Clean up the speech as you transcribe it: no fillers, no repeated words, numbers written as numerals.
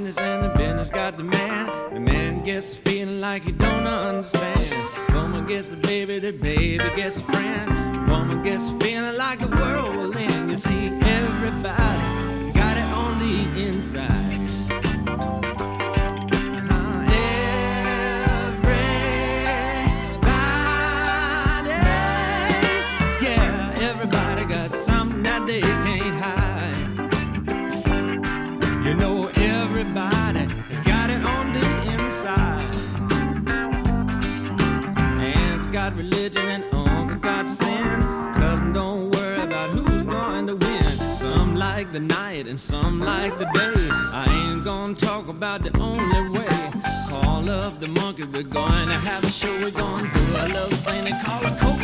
business and the business got the man. The man gets feeling like he don't understand. Woman gets the baby gets a friend. Woman gets feeling like the world will end. You see, everybody got it on the inside. Everybody got something that they can't hide. You know, everybody has got it on the inside. Aunt's got religion and uncle got sin. Cousin don't worry about who's going to win. Some like the night and some like the day. I ain't gonna talk about the only way. Call up the monkey, we're going to have a show. We're gonna do a little thing they call a